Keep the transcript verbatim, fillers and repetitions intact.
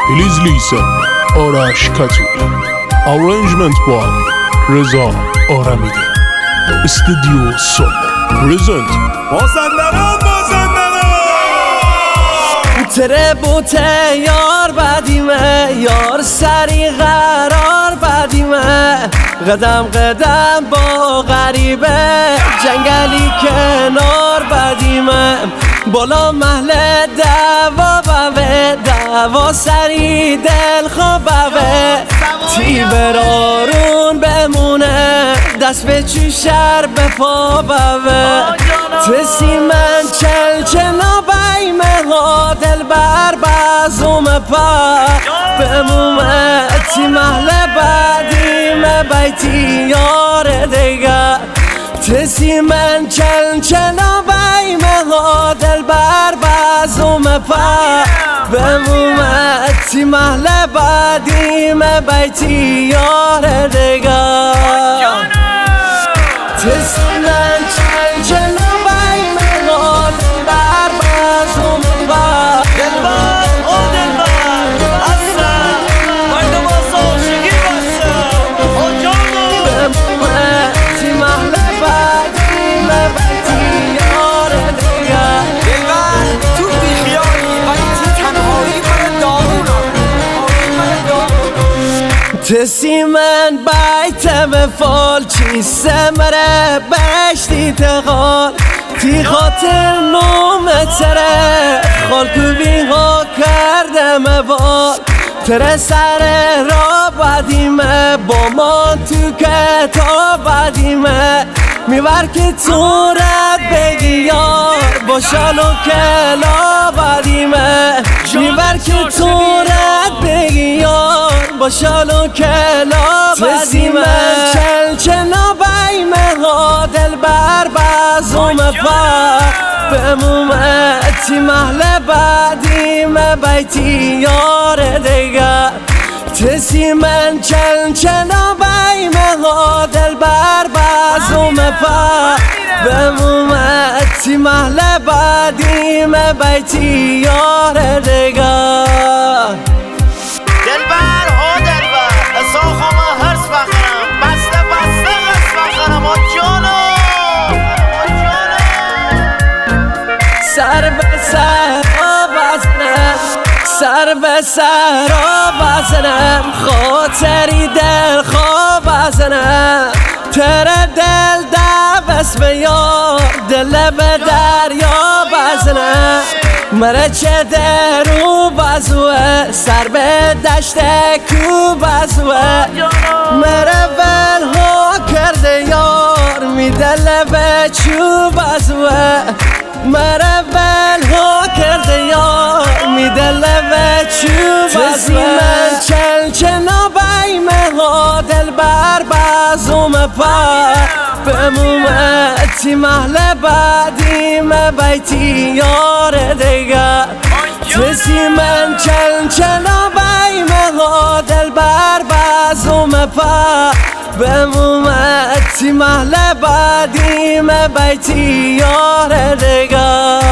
Please listen. آرش کتوری. Arrangement by رضا آرمیده. استودیو سول پرزنت. مازندران مازندران تره بوته یار بدیمه، یار سری قرار بدیمه، قدم قدم با غریبه، جنگلی کنار بدیمه، بالا محل دوا بوه، دوا سری دل خواب بوه، تی برارون بمونه، دست به چوشر به پا بوه، تسی من چل چلا بیمه ها، دل بر بازوم پا بمومه، تی محل بدیمه بیتی یار دیگر، تسی من چل چلا بیمه ها، دل بر بازوم پا بمومه، تی محل بدیمه بیتی یار دیگر، تسی من چل چلا بیمه ها، دل بر بازوم پا دلبر او دلبر اصلا باید واسه عاشقی بستم او جانو بمومه، تی محل بدیمه بیتی یار دیگر. دلبر تو بیخیالی ولی تی تنهایی من دارونم. تسی من بیت به فال چی سمره بشتی تقال، تی خاطر نوم تره خال کوبی ها کردم بال، تره سر را بدیمه با ما تو کتاب بدیمه، میبر که تورت بگی یار با شال و کلا بدیمه، میبر که تورت بگی یار با شال و کلا بدیمه، چل چلا بیمه ها، دل بر بازوم پا بمومه، تی محل بدیمه بیتی یار دیگر، تسی من چل چلا بیمه ها، دل بر بازوم پا بمومه، تی محل بدیمه بیتی یار دیگر. دلبر ها دلبر اصلا خواهم هرس بخرم بسته بسته هرس بخرم او جانو او جانو سر به سر بزنم، سر به سر بزنم، خاطری دل خواب بزنم، تره دل دبس به یار، دل به دریا بزنم، مره چه درو بزوه، سر به دشت کو بزوه، مره ول ها کرده یار، می دل به چو بزوه، مره ول ها کرده یار، می دل به چو بزوه، من چل چلا بیمه ها، دل بر بازوم پا بمومه، تی محل بدیمه بیتی یار دیگر، تسی من چل چلا بیمه ها، دل بر بازوم پا بمومه، تی محل بدیمه بیتی یار دیگر.